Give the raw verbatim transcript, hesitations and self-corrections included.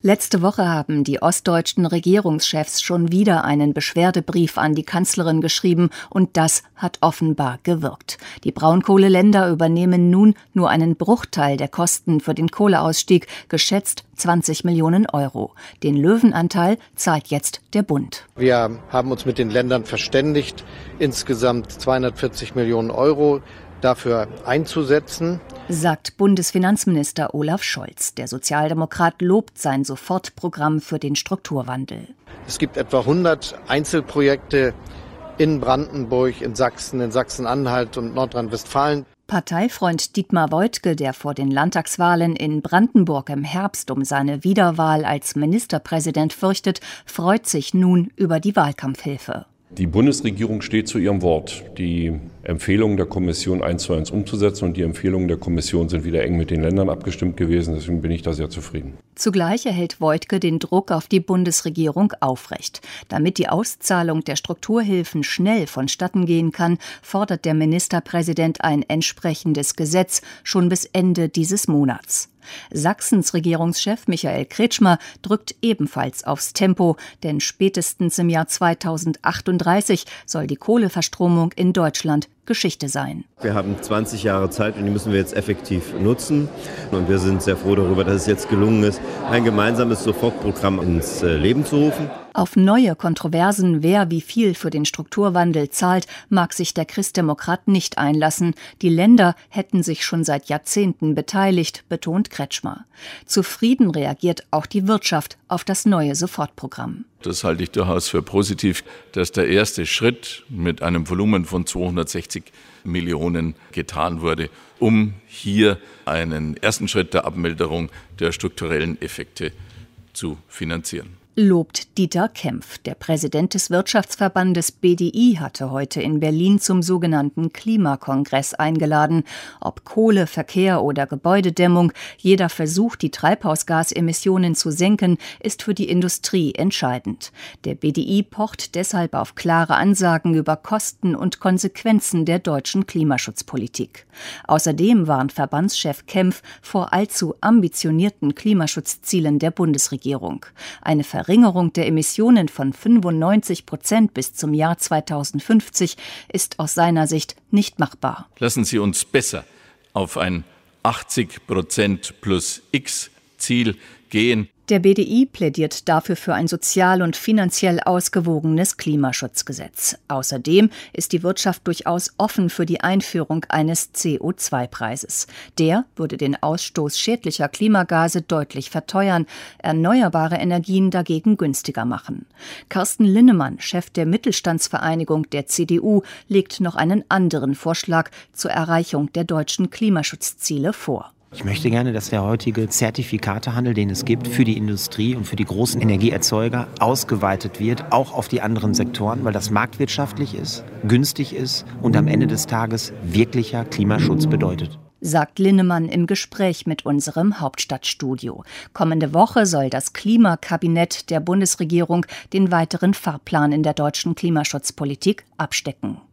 Letzte Woche haben die ostdeutschen Regierungschefs schon wieder einen Beschwerdebrief an die Kanzlerin geschrieben und das hat offenbar gewirkt. Die Braunkohleländer übernehmen nun nur einen Bruchteil der Kosten für den Kohleausstieg, geschätzt zwanzig Millionen Euro. Den Löwenanteil zahlt jetzt der Bund. Wir haben uns mit den Ländern verständigt, insgesamt zweihundertvierzig Millionen Euro dafür einzusetzen, sagt Bundesfinanzminister Olaf Scholz. Der Sozialdemokrat lobt sein Sofortprogramm für den Strukturwandel. Es gibt etwa hundert Einzelprojekte in Brandenburg, in Sachsen, in Sachsen-Anhalt und Nordrhein-Westfalen. Parteifreund Dietmar Woidke, der vor den Landtagswahlen in Brandenburg im Herbst um seine Wiederwahl als Ministerpräsident fürchtet, freut sich nun über die Wahlkampfhilfe. Die Bundesregierung steht zu ihrem Wort, die Empfehlungen der Kommission eins zu eins umzusetzen. Und die Empfehlungen der Kommission sind wieder eng mit den Ländern abgestimmt gewesen. Deswegen bin ich da sehr zufrieden. Zugleich erhält Woidke den Druck auf die Bundesregierung aufrecht. Damit die Auszahlung der Strukturhilfen schnell vonstatten gehen kann, fordert der Ministerpräsident ein entsprechendes Gesetz schon bis Ende dieses Monats. Sachsens Regierungschef Michael Kretschmer drückt ebenfalls aufs Tempo, denn spätestens im Jahr zweitausendachtunddreißig soll die Kohleverstromung in Deutschland Geschichte sein. Wir haben zwanzig Jahre Zeit und die müssen wir jetzt effektiv nutzen. Und wir sind sehr froh darüber, dass es jetzt gelungen ist, ein gemeinsames Sofortprogramm ins Leben zu rufen. Auf neue Kontroversen, wer wie viel für den Strukturwandel zahlt, mag sich der Christdemokrat nicht einlassen. Die Länder hätten sich schon seit Jahrzehnten beteiligt, betont Kretschmer. Zufrieden reagiert auch die Wirtschaft auf das neue Sofortprogramm. Das halte ich durchaus für positiv, dass der erste Schritt mit einem Volumen von zweihundertsechzig Millionen getan wurde, um hier einen ersten Schritt der Abmilderung der strukturellen Effekte zu finanzieren. Lobt Dieter Kempf. Der Präsident des Wirtschaftsverbandes B D I hatte heute in Berlin zum sogenannten Klimakongress eingeladen. Ob Kohle, Verkehr oder Gebäudedämmung, jeder Versuch, die Treibhausgasemissionen zu senken, ist für die Industrie entscheidend. Der B D I pocht deshalb auf klare Ansagen über Kosten und Konsequenzen der deutschen Klimaschutzpolitik. Außerdem warnt Verbandschef Kempf vor allzu ambitionierten Klimaschutzzielen der Bundesregierung. Eine Verringerung der Emissionen von fünfundneunzig Prozent bis zum Jahr zweitausendfünfzig ist aus seiner Sicht nicht machbar. Lassen Sie uns besser auf ein achtzig Prozent plus X Ziel gehen. Der B D I plädiert dafür für ein sozial und finanziell ausgewogenes Klimaschutzgesetz. Außerdem ist die Wirtschaft durchaus offen für die Einführung eines C O zwei Preises. Der würde den Ausstoß schädlicher Klimagase deutlich verteuern, erneuerbare Energien dagegen günstiger machen. Carsten Linnemann, Chef der Mittelstandsvereinigung der C D U, legt noch einen anderen Vorschlag zur Erreichung der deutschen Klimaschutzziele vor. Ich möchte gerne, dass der heutige Zertifikatehandel, den es gibt für die Industrie und für die großen Energieerzeuger, ausgeweitet wird, auch auf die anderen Sektoren, weil das marktwirtschaftlich ist, günstig ist und am Ende des Tages wirklicher Klimaschutz bedeutet. Sagt Linnemann im Gespräch mit unserem Hauptstadtstudio. Kommende Woche soll das Klimakabinett der Bundesregierung den weiteren Fahrplan in der deutschen Klimaschutzpolitik abstecken.